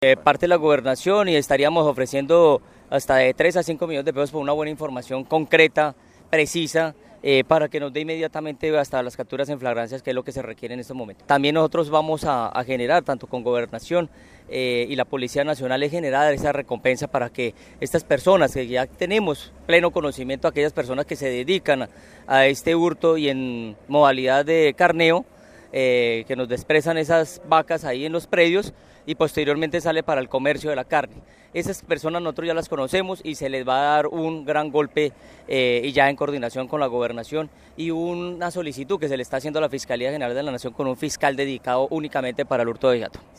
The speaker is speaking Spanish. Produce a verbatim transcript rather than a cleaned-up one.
Eh, parte de la gobernación y estaríamos ofreciendo hasta de tres a cinco millones de pesos por una buena información concreta, precisa, eh, para que nos dé inmediatamente hasta las capturas en flagrancias, que es lo que se requiere en estos momentos. También nosotros vamos a, a generar, tanto con gobernación eh, y la Policía Nacional, es generar esa recompensa para que estas personas, que ya tenemos pleno conocimiento, aquellas personas que se dedican a, a este hurto y en modalidad de carneo, Eh, que nos despresan esas vacas ahí en los predios y posteriormente sale para el comercio de la carne. Esas personas nosotros ya las conocemos y se les va a dar un gran golpe eh, y ya en coordinación con la gobernación y una solicitud que se le está haciendo a la Fiscalía General de la Nación con un fiscal dedicado únicamente para el hurto de gato.